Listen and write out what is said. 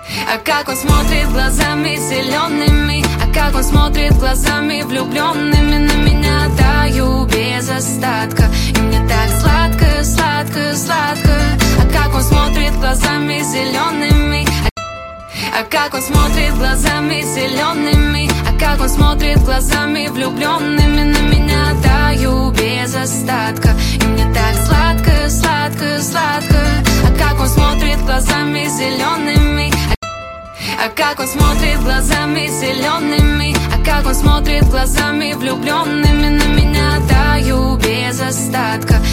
А как он смотрит глазами зелеными, а как он смотрит глазами влюбленными на меня. Даю без остатка, и мне так сладко, сладко, сладко. А как он смотрит глазами зелеными, а как он смотрит глазами зелеными, а как он смотрит глазами влюбленными на меня. Даю без остатка, и мне так сладко, сладко, сладко. А как он смотрит глазами зелеными, а как он смотрит глазами зелеными, а как он смотрит глазами влюбленными на меня. Даю без остатка,